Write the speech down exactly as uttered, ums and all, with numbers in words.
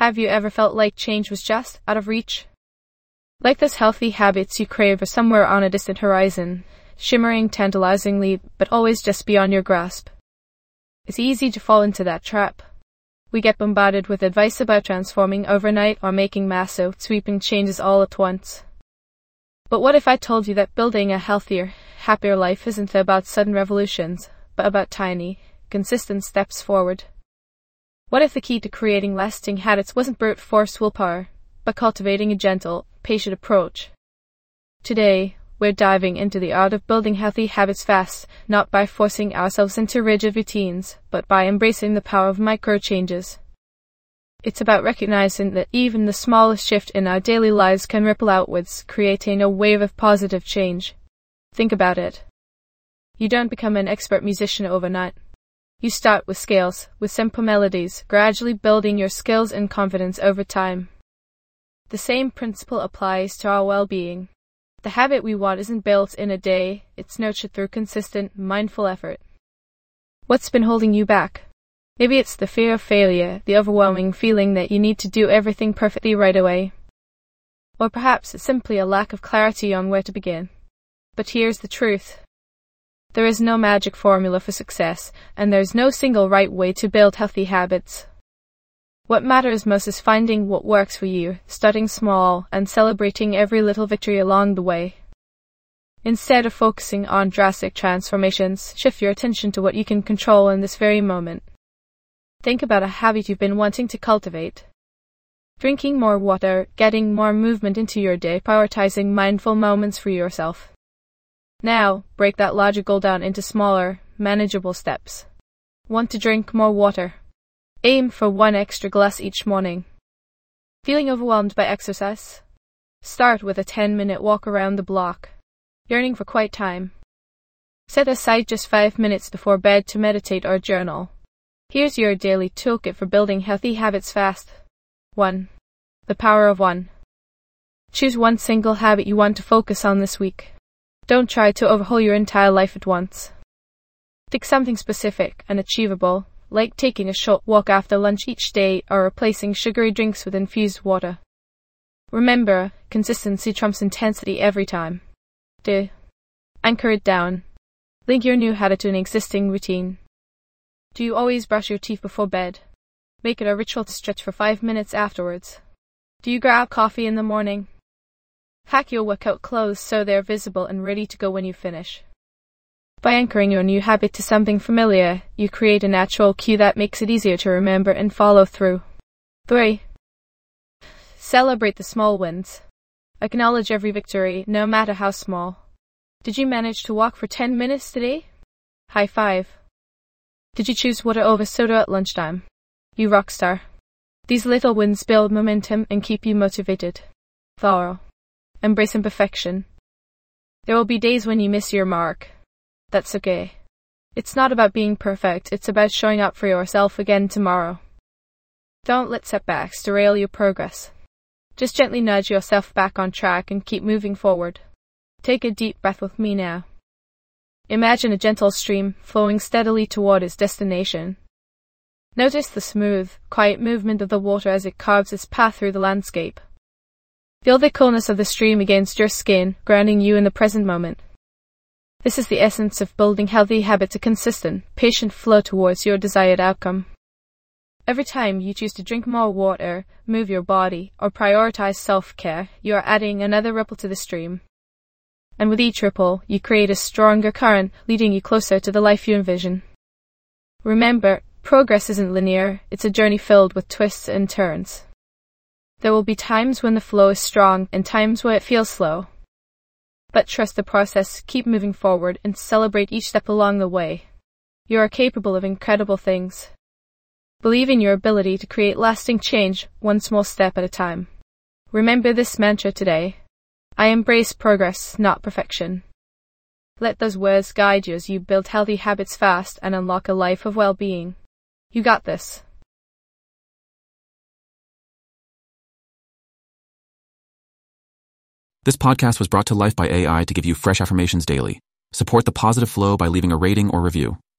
Have you ever felt like change was just out of reach? Like those healthy habits you crave are somewhere on a distant horizon, shimmering tantalizingly, but always just beyond your grasp. It's easy to fall into that trap. We get bombarded with advice about transforming overnight or making massive, sweeping changes all at once. But what if I told you that building a healthier, happier life isn't about sudden revolutions, but about tiny, consistent steps forward? What if the key to creating lasting habits wasn't brute force willpower, but cultivating a gentle, patient approach? Today, we're diving into the art of building healthy habits fast, not by forcing ourselves into rigid routines, but by embracing the power of micro-changes. It's about recognizing that even the smallest shift in our daily lives can ripple outwards, creating a wave of positive change. Think about it. You don't become an expert musician overnight. You start with scales, with simple melodies, gradually building your skills and confidence over time. The same principle applies to our well-being. The habit we want isn't built in a day, it's nurtured through consistent, mindful effort. What's been holding you back? Maybe it's the fear of failure, the overwhelming feeling that you need to do everything perfectly right away. Or perhaps it's simply a lack of clarity on where to begin. But here's the truth. There is no magic formula for success, and there's no single right way to build healthy habits. What matters most is finding what works for you, starting small, and celebrating every little victory along the way. Instead of focusing on drastic transformations, shift your attention to what you can control in this very moment. Think about a habit you've been wanting to cultivate. Drinking more water, getting more movement into your day, prioritizing mindful moments for yourself. Now, break that larger goal down into smaller, manageable steps. Want to drink more water? Aim for one extra glass each morning. Feeling overwhelmed by exercise? Start with a ten-minute walk around the block. Yearning for quiet time? Set aside just five minutes before bed to meditate or journal. Here's your daily toolkit for building healthy habits fast. one. The power of one. Choose one single habit you want to focus on this week. Don't try to overhaul your entire life at once. Pick something specific and achievable, like taking a short walk after lunch each day or replacing sugary drinks with infused water. Remember, consistency trumps intensity every time. two. Anchor it down. Link your new habit to an existing routine. Do you always brush your teeth before bed? Make it a ritual to stretch for five minutes afterwards. Do you grab coffee in the morning? Pack your workout clothes so they're visible and ready to go when you finish. By anchoring your new habit to something familiar, you create a natural cue that makes it easier to remember and follow through. three. Celebrate the small wins. Acknowledge every victory, no matter how small. Did you manage to walk for ten minutes today? High five. Did you choose water over soda at lunchtime? You rock star. These little wins build momentum and keep you motivated. four. Embrace imperfection. There will be days when you miss your mark. That's okay. It's not about being perfect, it's about showing up for yourself again tomorrow. Don't let setbacks derail your progress. Just gently nudge yourself back on track and keep moving forward. Take a deep breath with me now. Imagine a gentle stream flowing steadily toward its destination. Notice the smooth, quiet movement of the water as it carves its path through the landscape. Feel the coolness of the stream against your skin, grounding you in the present moment. This is the essence of building healthy habits, a consistent, patient flow towards your desired outcome. Every time you choose to drink more water, move your body, or prioritize self-care, you are adding another ripple to the stream. And with each ripple, you create a stronger current, leading you closer to the life you envision. Remember, progress isn't linear, it's a journey filled with twists and turns. There will be times when the flow is strong and times where it feels slow. But trust the process, keep moving forward, and celebrate each step along the way. You are capable of incredible things. Believe in your ability to create lasting change, one small step at a time. Remember this mantra today. I embrace progress, not perfection. Let those words guide you as you build healthy habits fast and unlock a life of well-being. You got this. This podcast was brought to life by A I to give you fresh affirmations daily. Support the positive flow by leaving a rating or review.